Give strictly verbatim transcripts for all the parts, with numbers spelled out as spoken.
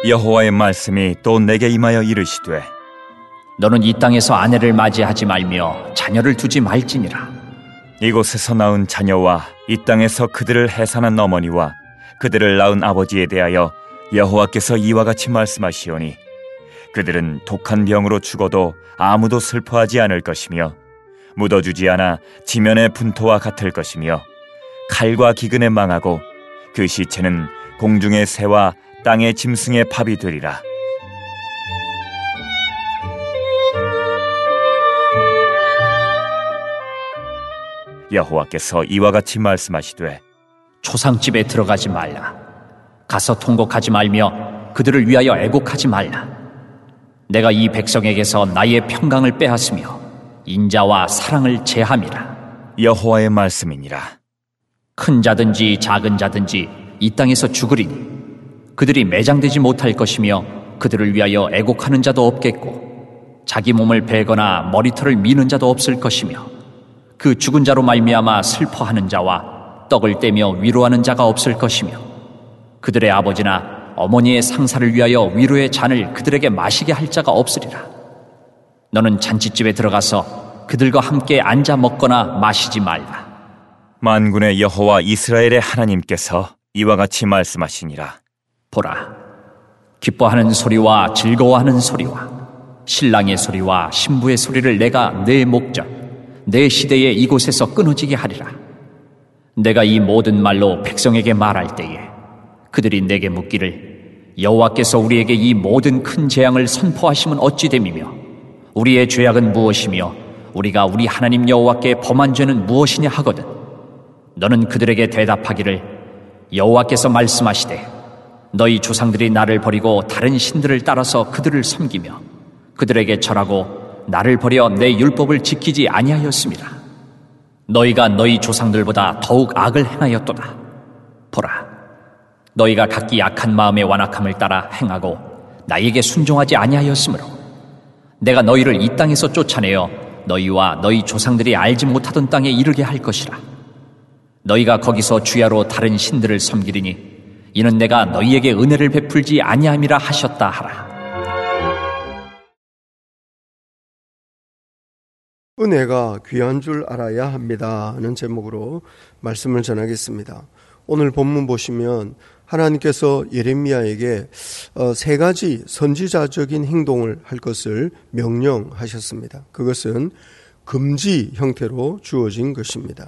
여호와의 말씀이 또 내게 임하여 이르시되 너는 이 땅에서 아내를 맞이하지 말며 자녀를 두지 말지니라. 이곳에서 낳은 자녀와 이 땅에서 그들을 해산한 어머니와 그들을 낳은 아버지에 대하여 여호와께서 이와 같이 말씀하시오니 그들은 독한 병으로 죽어도 아무도 슬퍼하지 않을 것이며 묻어주지 않아 지면의 분토와 같을 것이며 칼과 기근에 망하고 그 시체는 공중의 새와 땅의 짐승의 밥이 되리라. 여호와께서 이와 같이 말씀하시되 초상집에 들어가지 말라. 가서 통곡하지 말며 그들을 위하여 애곡하지 말라. 내가 이 백성에게서 나의 평강을 빼앗으며 인자와 사랑을 제함이라. 여호와의 말씀이니라. 큰 자든지 작은 자든지 이 땅에서 죽으리니 그들이 매장되지 못할 것이며 그들을 위하여 애곡하는 자도 없겠고 자기 몸을 베거나 머리털을 미는 자도 없을 것이며 그 죽은 자로 말미암아 슬퍼하는 자와 떡을 떼며 위로하는 자가 없을 것이며 그들의 아버지나 어머니의 상사를 위하여 위로의 잔을 그들에게 마시게 할 자가 없으리라. 너는 잔치집에 들어가서 그들과 함께 앉아 먹거나 마시지 말라. 만군의 여호와 이스라엘의 하나님께서 이와 같이 말씀하시니라. 보라, 기뻐하는 소리와 즐거워하는 소리와 신랑의 소리와 신부의 소리를 내가 내 목전 내 시대에 이곳에서 끊어지게 하리라. 내가 이 모든 말로 백성에게 말할 때에 그들이 내게 묻기를 여호와께서 우리에게 이 모든 큰 재앙을 선포하심은 어찌 됨이며 우리의 죄악은 무엇이며 우리가 우리 하나님 여호와께 범한 죄는 무엇이냐 하거든 너는 그들에게 대답하기를 여호와께서 말씀하시되 너희 조상들이 나를 버리고 다른 신들을 따라서 그들을 섬기며 그들에게 절하고 나를 버려 내 율법을 지키지 아니하였습니다. 너희가 너희 조상들보다 더욱 악을 행하였도다. 보라, 너희가 각기 악한 마음의 완악함을 따라 행하고 나에게 순종하지 아니하였으므로 내가 너희를 이 땅에서 쫓아내어 너희와 너희 조상들이 알지 못하던 땅에 이르게 할 것이라. 너희가 거기서 주야로 다른 신들을 섬기리니 이는 내가 너희에게 은혜를 베풀지 아니함이라 하셨다 하라. 은혜가 귀한 줄 알아야 합니다 하는 제목으로 말씀을 전하겠습니다. 오늘 본문 보시면 하나님께서 예레미야에게 세 가지 선지자적인 행동을 할 것을 명령하셨습니다. 그것은 금지 형태로 주어진 것입니다.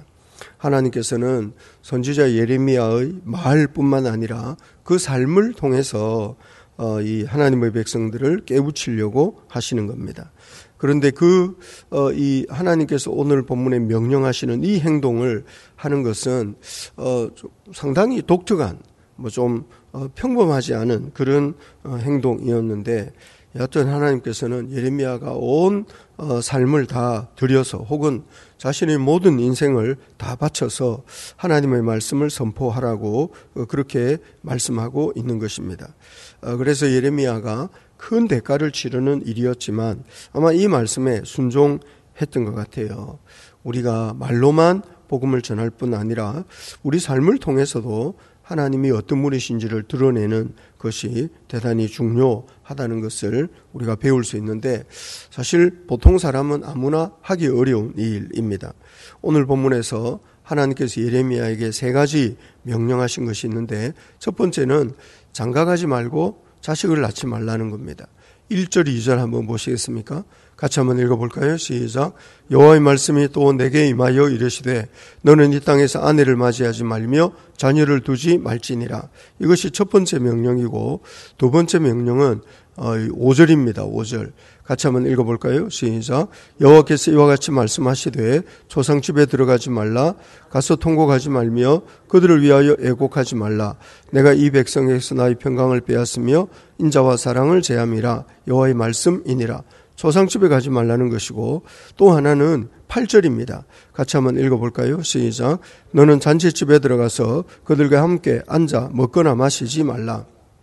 하나님께서는 선지자 예레미야의 말뿐만 아니라 그 삶을 통해서 이 하나님의 백성들을 깨우치려고 하시는 겁니다. 그런데 그, 어, 이 하나님께서 오늘 본문에 명령하시는 이 행동을 하는 것은, 어, 좀 상당히 독특한, 뭐 좀, 어, 평범하지 않은 그런 어, 행동이었는데, 여하튼 하나님께서는 예레미야가 온 어, 삶을 다 들여서 혹은 자신의 모든 인생을 다 바쳐서 하나님의 말씀을 선포하라고 어, 그렇게 말씀하고 있는 것입니다. 어, 그래서 예레미야가 큰 대가를 치르는 일이었지만 아마 이 말씀에 순종했던 것 같아요. 우리가 말로만 복음을 전할 뿐 아니라 우리 삶을 통해서도 하나님이 어떤 분이신지를 드러내는 것이 대단히 중요하다는 것을 우리가 배울 수 있는데 사실 보통 사람은 아무나 하기 어려운 일입니다. 오늘 본문에서 하나님께서 예레미야에게 세 가지 명령하신 것이 있는데 첫 번째는 장가가지 말고 자식을 낳지 말라는 겁니다. 일 절, 이 절 한번 보시겠습니까? 같이 한번 읽어볼까요? 시작. 여호와의 말씀이 또 내게 임하여 이르시되 너는 이 땅에서 아내를 맞이하지 말며 자녀를 두지 말지니라. 이것이 첫 번째 명령이고 두 번째 명령은 오 절입니다. 오 절. 같이 한번 읽어볼까요? 시작. 여호와께서 이와 같이 말씀하시되 조상집에 들어가지 말라. 가서 통곡하지 말며 그들을 위하여 애곡하지 말라. 내가 이 백성에게서 나의 평강을 빼앗으며 인자와 사랑을 제함이라. 여호와의 말씀이니라. 조상집에 가지 말라는 것이고 또 하나는 팔 절입니다. 같이 한번 읽어볼까요? 시작. 너는 잔치집에 들어가서 그들과 함께 앉아 먹거나 마시지 말라.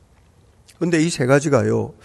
그런데 이 세 가지가요,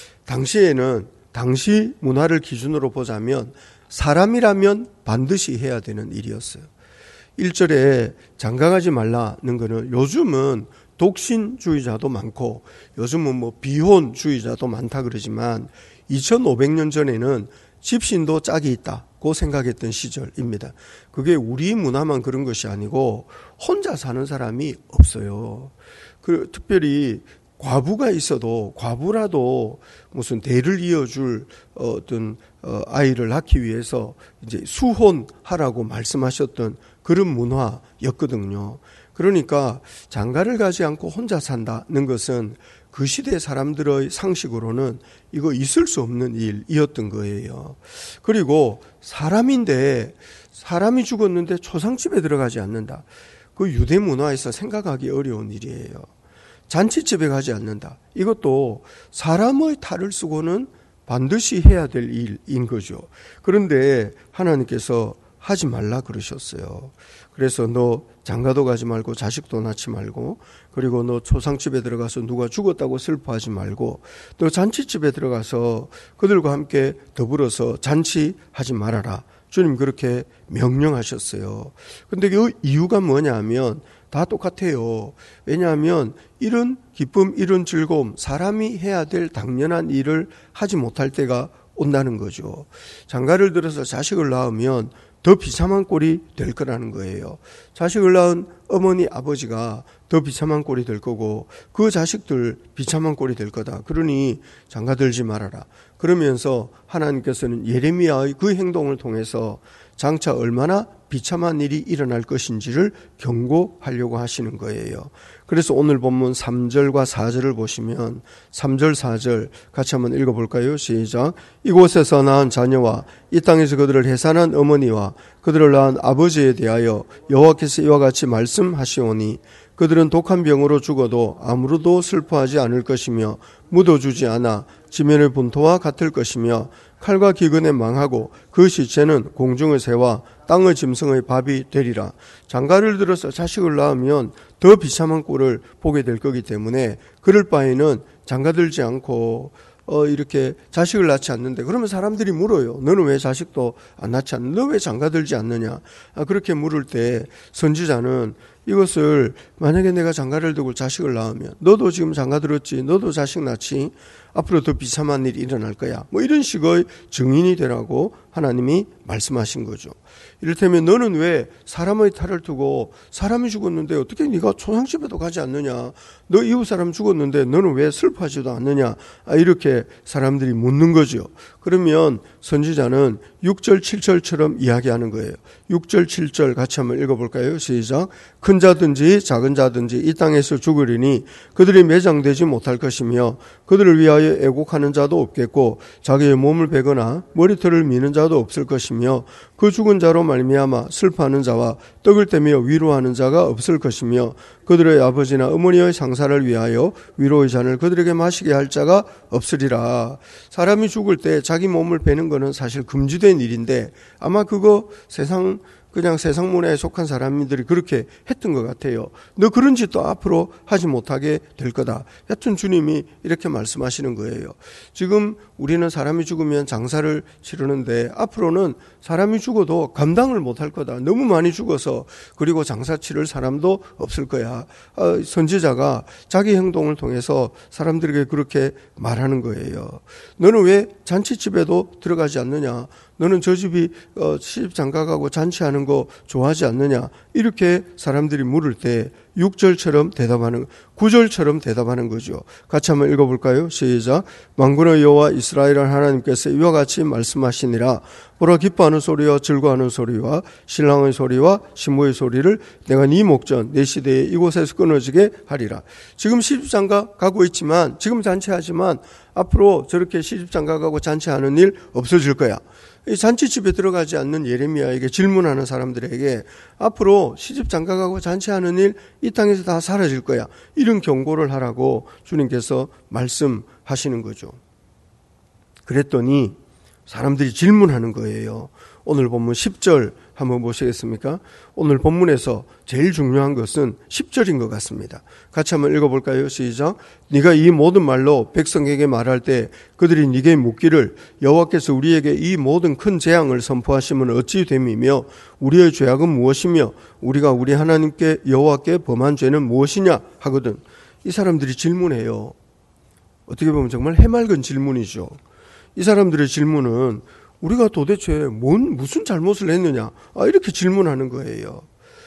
당시에는 당시 문화를 기준으로 보자면 사람이라면 반드시 해야 되는 일이었어요. 일 절에 장가가지 말라는 것은 요즘은 독신주의자도 많고 요즘은 뭐 비혼주의자도 많다 그러지만 이천오백 년 전에는 집신도 짝이 있다고 생각했던 시절입니다. 그게 우리 문화만 그런 것이 아니고 혼자 사는 사람이 없어요. 그 특별히 과부가 있어도 과부라도 무슨 대를 이어줄 어떤 아이를 낳기 위해서 이제 수혼하라고 말씀하셨던 그런 문화였거든요. 그러니까 장가를 가지 않고 혼자 산다는 것은 그 시대 사람들의 상식으로는 이거 있을 수 없는 일이었던 거예요. 그리고 사람인데 사람이 죽었는데 초상집에 들어가지 않는다. 그 유대 문화에서 생각하기 어려운 일이에요. 잔치집에 가지 않는다. 이것도 사람의 탈을 쓰고는 반드시 해야 될 일인 거죠. 그런데 하나님께서 하지 말라 그러셨어요. 그래서 너 장가도 가지 말고 자식도 낳지 말고, 그리고 너 초상집에 들어가서 누가 죽었다고 슬퍼하지 말고, 너 잔치집에 들어가서 그들과 함께 더불어서 잔치하지 말아라. 주님 그렇게 명령하셨어요. 근데 그 이유가 뭐냐면 다 똑같아요. 왜냐하면 이런 기쁨, 이런 즐거움, 사람이 해야 될 당연한 일을 하지 못할 때가 온다는 거죠. 장가를 들어서 자식을 낳으면 더 비참한 꼴이 될 거라는 거예요. 자식을 낳은 어머니, 아버지가 더 비참한 꼴이 될 거고 그 자식들 비참한 꼴이 될 거다. 그러니 장가들지 말아라. 그러면서 하나님께서는 예레미야의 그 행동을 통해서 장차 얼마나 비참한 일이 일어날 것인지를 경고하려고 하시는 거예요. 그래서 오늘 본문 삼 절과 사 절을 보시면 삼 절 사 절 같이 한번 읽어볼까요? 시작. 이곳에서 낳은 자녀와 이 땅에서 그들을 해산한 어머니와 그들을 낳은 아버지에 대하여 여호와께서 이와 같이 말씀하시오니 그들은 독한 병으로 죽어도 아무로도 슬퍼하지 않을 것이며 묻어주지 않아 지면의 분토와 같을 것이며 칼과 기근에 망하고 그 시체는 공중의 새와 땅의 짐승의 밥이 되리라. 장가를 들어서 자식을 낳으면 더 비참한 꼴을 보게 될 거기 때문에 그럴 바에는 장가들지 않고 어 이렇게 자식을 낳지 않는데, 그러면 사람들이 물어요. 너는 왜 자식도 안 낳지 않느냐? 너 왜 장가들지 않느냐? 아, 그렇게 물을 때 선지자는 이것을 만약에 내가 장가를 두고 자식을 낳으면 너도 지금 장가 들었지, 너도 자식 낳지, 앞으로 더 비참한 일이 일어날 거야. 뭐 이런 식의 증인이 되라고 하나님이 말씀하신 거죠. 이를테면 너는 왜 사람의 탈을 두고 사람이 죽었는데 어떻게 네가 초상집에도 가지 않느냐? 너 이웃 사람 죽었는데 너는 왜 슬퍼하지도 않느냐? 아, 이렇게 사람들이 묻는 거죠. 그러면 선지자는 육 절 칠 절처럼 이야기하는 거예요. 육 절 칠 절 같이 한번 읽어볼까요? 시작. 큰 자든지 작은 자든지 이 땅에서 죽으리니 그들이 매장되지 못할 것이며 그들을 위하여 애곡하는 자도 없겠고 자기의 몸을 베거나 머리털을 미는 자도 없을 것이며 그 죽은 자로 말미암아 슬퍼하는 자와 떡을 떼며 위로하는 자가 없을 것이며 그들의 아버지나 어머니의 상사를 위하여 위로의 잔을 그들에게 마시게 할 자가 없으리라. 사람이 죽을 때 자기 몸을 베는 것은 사실 금지된 일인데 아마 그거 세상 그냥 세상 문화에 속한 사람들이 그렇게 했던 것 같아요. 너 그런 짓도 앞으로 하지 못하게 될 거다. 여튼 주님이 이렇게 말씀하시는 거예요. 지금 우리는 사람이 죽으면 장사를 치르는데 앞으로는 사람이 죽어도 감당을 못할 거다. 너무 많이 죽어서. 그리고 장사 치를 사람도 없을 거야. 선지자가 자기 행동을 통해서 사람들에게 그렇게 말하는 거예요. 너는 왜 잔치집에도 들어가지 않느냐? 너는 저 집이 시집 장가가고 잔치하는 거 좋아하지 않느냐? 이렇게 사람들이 물을 때 육 절처럼 대답하는, 구 절처럼 대답하는 거죠. 같이 한번 읽어볼까요? 시작. 만군의 여호와 이스라엘 하나님께서 이와 같이 말씀하시니라. 보라, 기뻐하는 소리와 즐거워하는 소리와 신랑의 소리와 신부의 소리를 내가 네 목전 내 시대에 이곳에서 끊어지게 하리라. 지금 시집장가 가고 있지만, 지금 잔치하지만 앞으로 저렇게 시집장가 가고 잔치하는 일 없어질 거야. 이 잔치집에 들어가지 않는 예레미야에게 질문하는 사람들에게 앞으로 시집장가 가고 잔치하는 일 이 땅에서 다 사라질 거야. 이런 경고를 하라고 주님께서 말씀하시는 거죠. 그랬더니 사람들이 질문하는 거예요. 오늘 본문 십 절 한번 보시겠습니까? 오늘 본문에서 제일 중요한 것은 십 절인 것 같습니다. 같이 한번 읽어볼까요? 시작. 네가 이 모든 말로 백성에게 말할 때 그들이 네게 묻기를 여호와께서 우리에게 이 모든 큰 재앙을 선포하시면 어찌 됨이며 우리의 죄악은 무엇이며 우리가 우리 하나님께 여호와께 범한 죄는 무엇이냐 하거든. 이 사람들이 질문해요. 어떻게 보면 정말 해맑은 질문이죠. 이 사람들의 질문은 우리가 도대체 뭔 무슨 잘못을 했느냐, 아, 이렇게 질문하는 거예요.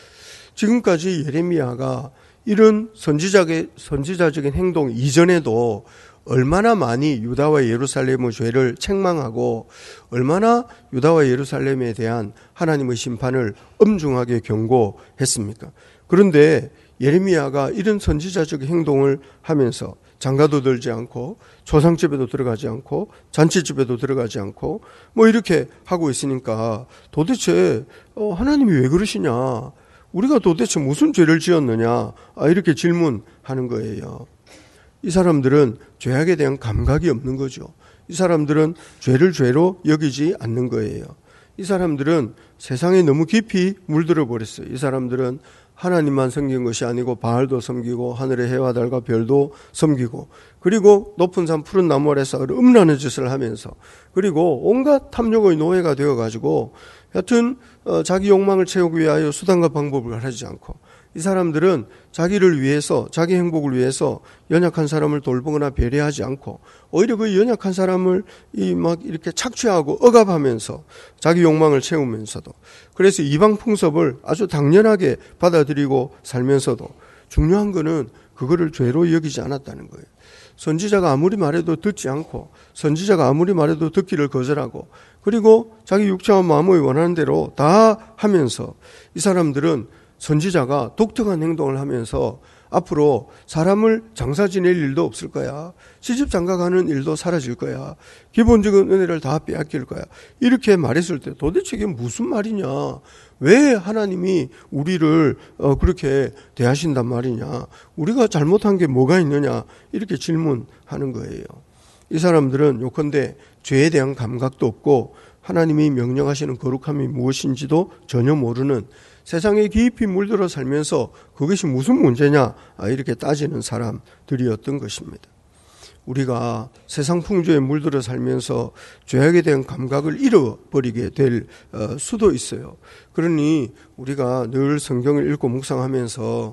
지금까지 예레미야가 이런 선지자의, 선지자적인 행동 이전에도 얼마나 많이 유다와 예루살렘의 죄를 책망하고 얼마나 유다와 예루살렘에 대한 하나님의 심판을 엄중하게 경고했습니까? 그런데 예레미야가 이런 선지자적 행동을 하면서 장가도 들지 않고 조상집에도 들어가지 않고 잔치집에도 들어가지 않고 뭐 이렇게 하고 있으니까 도대체 하나님이 왜 그러시냐, 우리가 도대체 무슨 죄를 지었느냐, 이렇게 질문하는 거예요. 이 사람들은 죄악에 대한 감각이 없는 거죠. 이 사람들은 죄를 죄로 여기지 않는 거예요. 이 사람들은 세상에 너무 깊이 물들어 버렸어요. 이 사람들은 하나님만 섬긴 것이 아니고 바알도 섬기고 하늘의 해와 달과 별도 섬기고 그리고 높은 산 푸른 나무 아래서 음란의 짓을 하면서 그리고 온갖 탐욕의 노예가 되어가지고 여튼 자기 욕망을 채우기 위하여 수단과 방법을 가리지 않고 이 사람들은 자기를 위해서 자기 행복을 위해서 연약한 사람을 돌보거나 배려하지 않고 오히려 그 연약한 사람을 이 막 이렇게 착취하고 억압하면서 자기 욕망을 채우면서도 그래서 이방 풍습을 아주 당연하게 받아들이고 살면서도 중요한 거는 그거를 죄로 여기지 않았다는 거예요. 선지자가 아무리 말해도 듣지 않고 선지자가 아무리 말해도 듣기를 거절하고 그리고 자기 육체와 마음의 원하는 대로 다 하면서 이 사람들은 선지자가 독특한 행동을 하면서 앞으로 사람을 장사 지낼 일도 없을 거야. 시집 장가가는 일도 사라질 거야. 기본적인 은혜를 다 빼앗길 거야. 이렇게 말했을 때 도대체 이게 무슨 말이냐. 왜 하나님이 우리를 그렇게 대하신단 말이냐. 우리가 잘못한 게 뭐가 있느냐. 이렇게 질문하는 거예요. 이 사람들은 요컨대 죄에 대한 감각도 없고 하나님이 명령하시는 거룩함이 무엇인지도 전혀 모르는 세상에 깊이 물들어 살면서 그것이 무슨 문제냐 이렇게 따지는 사람들이었던 것입니다. 우리가 세상 풍조에 물들어 살면서 죄악에 대한 감각을 잃어버리게 될 수도 있어요. 그러니 우리가 늘 성경을 읽고 묵상하면서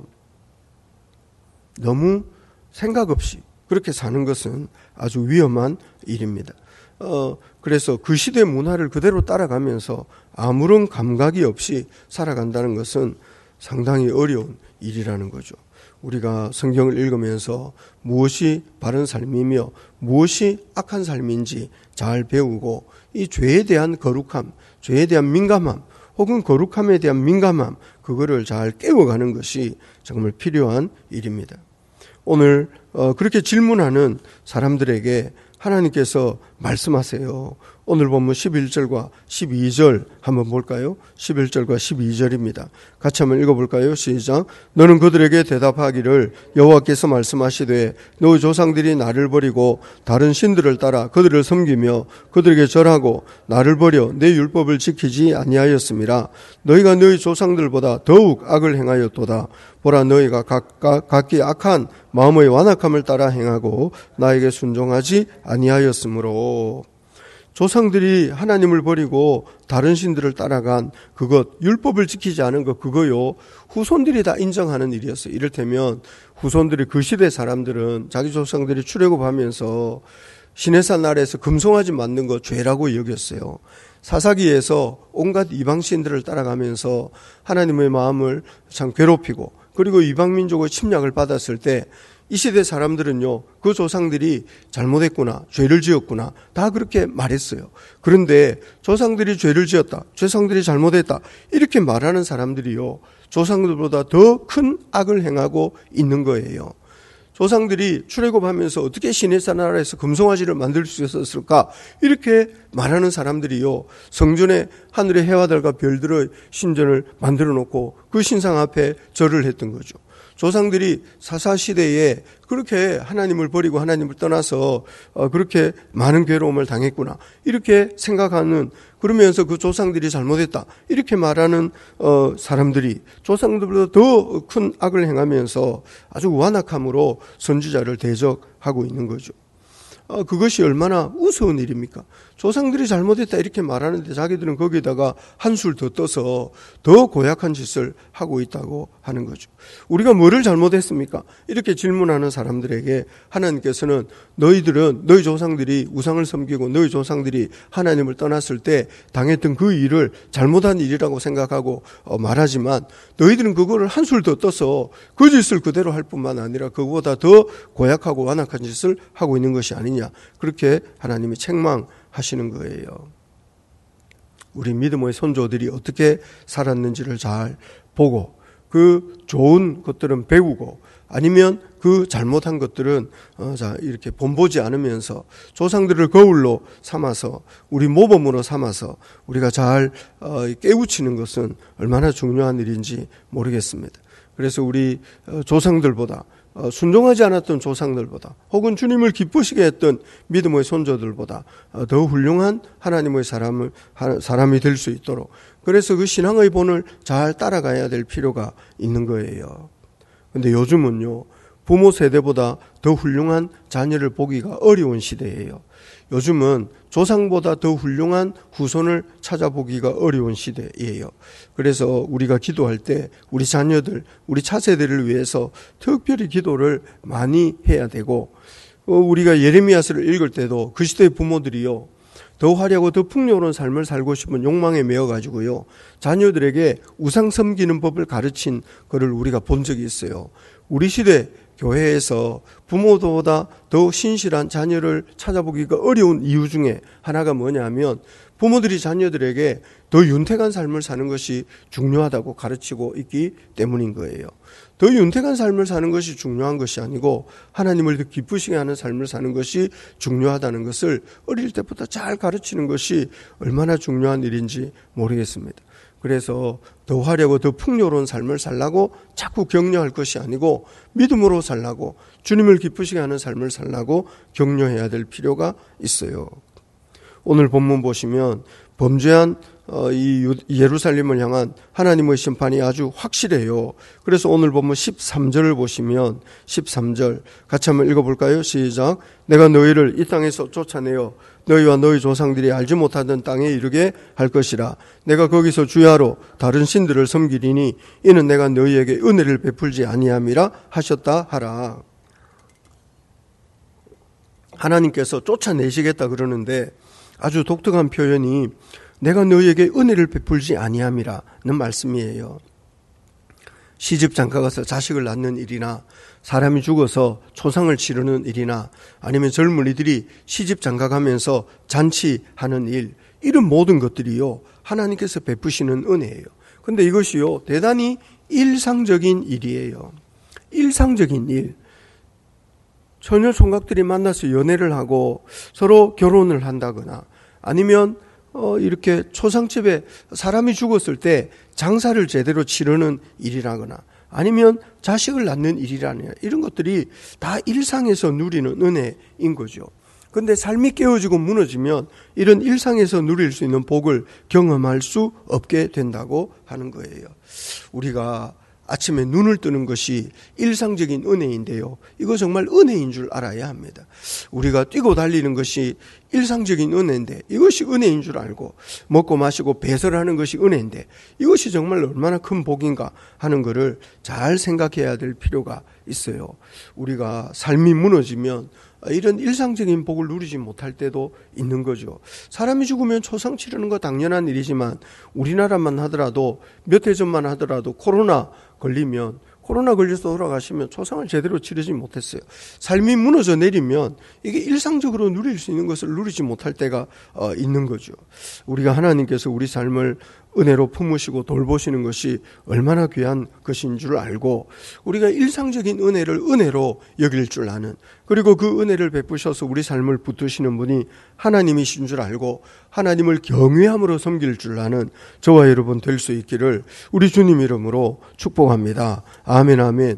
너무 생각 없이 그렇게 사는 것은 아주 위험한 일입니다. 어, 그래서 그 시대 문화를 그대로 따라가면서 아무런 감각이 없이 살아간다는 것은 상당히 어려운 일이라는 거죠. 우리가 성경을 읽으면서 무엇이 바른 삶이며 무엇이 악한 삶인지 잘 배우고 이 죄에 대한 거룩함, 죄에 대한 민감함 혹은 거룩함에 대한 민감함 그거를 잘 깨워가는 것이 정말 필요한 일입니다. 오늘 어, 그렇게 질문하는 사람들에게 하나님께서 말씀하세요. 오늘 본문 십일 절과 십이 절 한번 볼까요? 십일 절과 십이 절입니다. 같이 한번 읽어볼까요? 시작. 너는 그들에게 대답하기를 여호와께서 말씀하시되 너희 조상들이 나를 버리고 다른 신들을 따라 그들을 섬기며 그들에게 절하고 나를 버려 내 율법을 지키지 아니하였음이라. 너희가 너희 조상들보다 더욱 악을 행하였도다. 보라, 너희가 각각 각기 악한 마음의 완악함을 따라 행하고 나에게 순종하지 아니하였으므로. 조상들이 하나님을 버리고 다른 신들을 따라간 그것, 율법을 지키지 않은 것, 그거요 후손들이 다 인정하는 일이었어요. 이를테면 후손들이 그 시대 사람들은 자기 조상들이 출애굽하면서 시내산 아래에서 금송아지 만든 거 죄라고 여겼어요. 사사기에서 온갖 이방신들을 따라가면서 하나님의 마음을 참 괴롭히고 그리고 이방민족의 침략을 받았을 때 이 시대 사람들은요, 그 조상들이 잘못했구나, 죄를 지었구나, 다 그렇게 말했어요. 그런데 조상들이 죄를 지었다, 조상들이 잘못했다, 이렇게 말하는 사람들이요, 조상들보다 더 큰 악을 행하고 있는 거예요. 조상들이 출애굽하면서 어떻게 시내산 아래에서 금송아지를 만들 수 있었을까? 이렇게 말하는 사람들이요, 성전에 하늘의 해와 달과 별들의 신전을 만들어 놓고 그 신상 앞에 절을 했던 거죠. 조상들이 사사시대에 그렇게 하나님을 버리고 하나님을 떠나서 그렇게 많은 괴로움을 당했구나 이렇게 생각하는, 그러면서 그 조상들이 잘못했다 이렇게 말하는 사람들이 조상들보다 더 큰 악을 행하면서 아주 완악함으로 선지자를 대적하고 있는 거죠. 아, 그것이 얼마나 우스운 일입니까? 조상들이 잘못했다 이렇게 말하는데 자기들은 거기다가 한술 더 떠서 더 고약한 짓을 하고 있다고 하는 거죠. 우리가 뭐를 잘못했습니까? 이렇게 질문하는 사람들에게 하나님께서는 너희들은 너희 조상들이 우상을 섬기고 너희 조상들이 하나님을 떠났을 때 당했던 그 일을 잘못한 일이라고 생각하고 말하지만 너희들은 그거를 한술 더 떠서 그 짓을 그대로 할 뿐만 아니라 그거보다 더 고약하고 완악한 짓을 하고 있는 것이 아니냐, 그렇게 하나님이 책망하시는 거예요. 우리 믿음의 선조들이 어떻게 살았는지를 잘 보고 그 좋은 것들은 배우고 아니면 그 잘못한 것들은 어, 자 이렇게 본보지 않으면서 조상들을 거울로 삼아서 우리 모범으로 삼아서 우리가 잘 어, 깨우치는 것은 얼마나 중요한 일인지 모르겠습니다. 그래서 우리 어, 조상들보다 어, 순종하지 않았던 조상들보다 혹은 주님을 기쁘시게 했던 믿음의 손자들보다 어, 더 훌륭한 하나님의 사람을, 사람이 될 수 있도록, 그래서 그 신앙의 본을 잘 따라가야 될 필요가 있는 거예요. 그런데 요즘은요, 부모 세대보다 더 훌륭한 자녀를 보기가 어려운 시대예요. 요즘은 조상보다 더 훌륭한 후손을 찾아보기가 어려운 시대예요. 그래서 우리가 기도할 때 우리 자녀들, 우리 차세대를 위해서 특별히 기도를 많이 해야 되고, 우리가 예레미야서를 읽을 때도 그 시대의 부모들이요, 더 화려하고 더 풍요로운 삶을 살고 싶은 욕망에 매여가지고요, 자녀들에게 우상 섬기는 법을 가르친 것을 우리가 본 적이 있어요. 우리 시대 교회에서 부모보다 더 신실한 자녀를 찾아보기가 어려운 이유 중에 하나가 뭐냐면 부모들이 자녀들에게 더 윤택한 삶을 사는 것이 중요하다고 가르치고 있기 때문인 거예요. 더 윤택한 삶을 사는 것이 중요한 것이 아니고 하나님을 더 기쁘시게 하는 삶을 사는 것이 중요하다는 것을 어릴 때부터 잘 가르치는 것이 얼마나 중요한 일인지 모르겠습니다. 그래서 더 화려하고 더 풍요로운 삶을 살라고 자꾸 격려할 것이 아니고 믿음으로 살라고, 주님을 기쁘시게 하는 삶을 살라고 격려해야 될 필요가 있어요. 오늘 본문 보시면 범죄한 이 예루살렘을 향한 하나님의 심판이 아주 확실해요. 그래서 오늘 본문 십삼 절을 보시면 십삼 절 같이 한번 읽어볼까요? 시작. 내가 너희를 이 땅에서 쫓아내어 너희와 너희 조상들이 알지 못하던 땅에 이르게 할 것이라. 내가 거기서 주야로 다른 신들을 섬기리니 이는 내가 너희에게 은혜를 베풀지 아니함이라 하셨다 하라. 하나님께서 쫓아내시겠다 그러는데 아주 독특한 표현이 내가 너희에게 은혜를 베풀지 아니함이라는 말씀이에요. 시집 장가가서 자식을 낳는 일이나 사람이 죽어서 초상을 치르는 일이나 아니면 젊은이들이 시집 장가가면서 잔치하는 일, 이런 모든 것들이요 하나님께서 베푸시는 은혜예요. 그런데 이것이요 대단히 일상적인 일이에요. 일상적인 일. 처녀 총각들이 만나서 연애를 하고 서로 결혼을 한다거나 아니면 어, 이렇게 초상집에 사람이 죽었을 때 장사를 제대로 치르는 일이라거나 아니면 자식을 낳는 일이라거나 이런 것들이 다 일상에서 누리는 은혜인 거죠. 그런데 삶이 깨어지고 무너지면 이런 일상에서 누릴 수 있는 복을 경험할 수 없게 된다고 하는 거예요. 우리가 아침에 눈을 뜨는 것이 일상적인 은혜인데요. 이거 정말 은혜인 줄 알아야 합니다. 우리가 뛰고 달리는 것이 일상적인 은혜인데 이것이 은혜인 줄 알고 먹고 마시고 배설하는 것이 은혜인데 이것이 정말 얼마나 큰 복인가 하는 것을 잘 생각해야 될 필요가 있어요. 우리가 삶이 무너지면 이런 일상적인 복을 누리지 못할 때도 있는 거죠. 사람이 죽으면 초상 치르는 거 당연한 일이지만 우리나라만 하더라도 몇 해 전만 하더라도 코로나 걸리면 코로나 걸려서 돌아가시면 초상을 제대로 치르지 못했어요. 삶이 무너져 내리면 이게 일상적으로 누릴 수 있는 것을 누리지 못할 때가 있는 거죠. 우리가 하나님께서 우리 삶을 은혜로 품으시고 돌보시는 것이 얼마나 귀한 것인 줄 알고 우리가 일상적인 은혜를 은혜로 여길 줄 아는, 그리고 그 은혜를 베푸셔서 우리 삶을 붙드시는 분이 하나님이신 줄 알고 하나님을 경외함으로 섬길 줄 아는 저와 여러분 될 수 있기를 우리 주님 이름으로 축복합니다. 아멘 아멘.